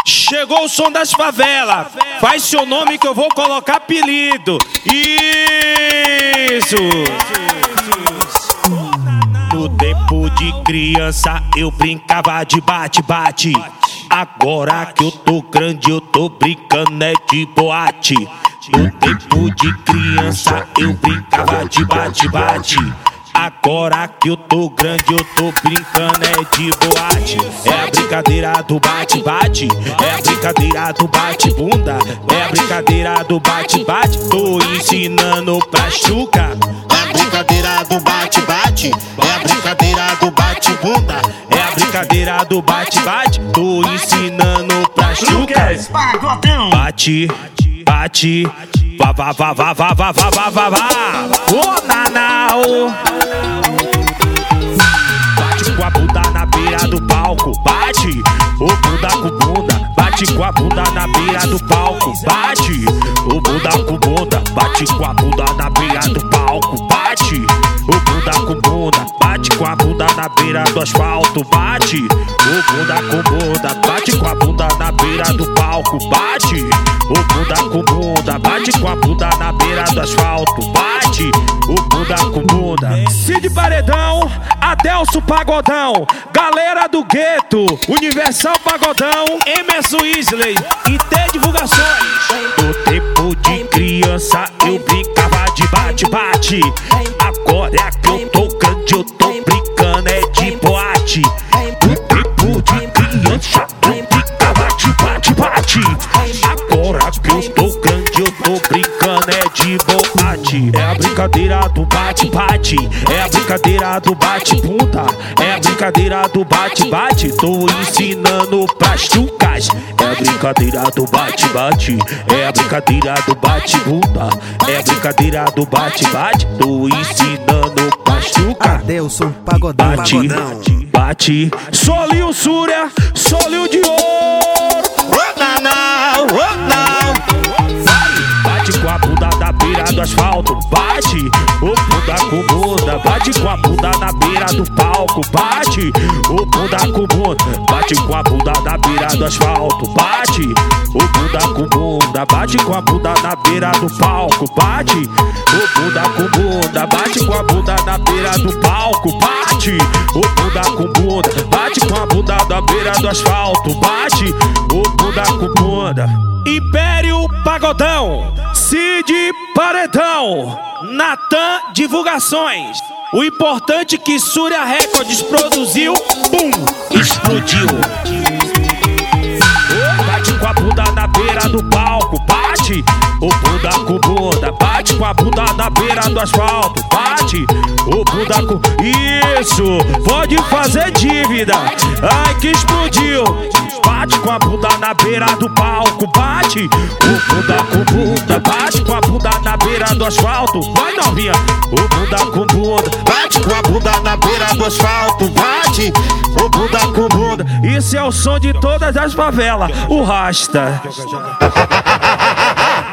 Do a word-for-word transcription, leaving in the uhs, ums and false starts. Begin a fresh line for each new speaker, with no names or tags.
Chegou o som das favelas. Faz seu nome que eu vou colocar apelido. Isso. No tempo de criança eu brincava de bate-bate. Agora que eu tô grande eu tô brincando é de boate. No tempo de criança eu brincava de bate-bate. Agora que eu tô grande eu tô brincando é de boate. É a brincadeira do bate-bate, é a brincadeira do bate-bunda, é a brincadeira do bate-bate. Tô ensinando pra chuca.
É a brincadeira do bate-bate, é a brincadeira do bate-bunda,
é a brincadeira do bate-bate. Tô ensinando pra chuca. Bate, bate, vá, vá, vá, vá, vá, vá, vá, vá, vá, vá. Ô, nanau. Bate com a bunda na beira do palco, bate, ô bunda com bunda. Bate com a bunda na beira do palco, bate, ô bunda com bunda. Bate com a bunda na beira do palco, bate, ô bunda com bunda. Bate com a bunda na beira do asfalto, bate, ô bunda com bunda. Bate com a bunda na beira do palco, bate, ô bunda com bunda. Bate com a bunda na beira do asfalto, bate, ô bunda com bunda. Cid Paredão, Adelso Pagodão, galera do gueto, Universal Pagodão, Emerson Isley e T Divulgações. No tempo de criança eu brincava de bate-bate. Agora é que eu tô grande, eu tô brincando é de boate. No tempo de criança eu brincava de bate-bate. Agora que eu tô grande, eu tô brincando é de boate. É a brincadeira do bate-bate, é a brincadeira do bate-bunda, é a brincadeira do bate-bate. Tô ensinando pras chucas. É a brincadeira do bate-bate, é a brincadeira do bate-bunda, é a brincadeira do bate-bate. Tô ensinando pras chucas.
Adelso Pagodão,
bate, bate, bate. Solinho Súria, solinho de ouro. Oh, não, não, oh, não. Bate com a bunda na beira do asfalto, bate, ô bunda com bunda. Bate com a bunda na beira do palco, bate, ô bunda com bunda. Bate com a bunda na beira do asfalto, bate, ô bunda com bunda. Bate com a bunda na beira do palco, bate, ô bunda com bunda. Bate com a bunda na beira do palco, bate, ô bunda com bunda. Bate com a bunda na beira do asfalto, bate, ô bunda com bunda. Império Pagodão, Cid Paredão, Natan Divulgações. O importante que Súria Records produziu, bum, explodiu. Bate com a bunda na beira do palco, bate, ô bunda com bunda. Bate com a bunda na beira do asfalto, bate, ô bunda com... Isso, pode fazer dívida. Ai que explodiu. Bate com a bunda na beira do palco, bate, ô bunda com bunda. Bate com a bunda na beira do asfalto, vai novinha, ô bunda com bunda.
bate com a bunda na beira do asfalto, bate, ô bunda com bunda.
Isso é o som de todas as favelas, o Rasta.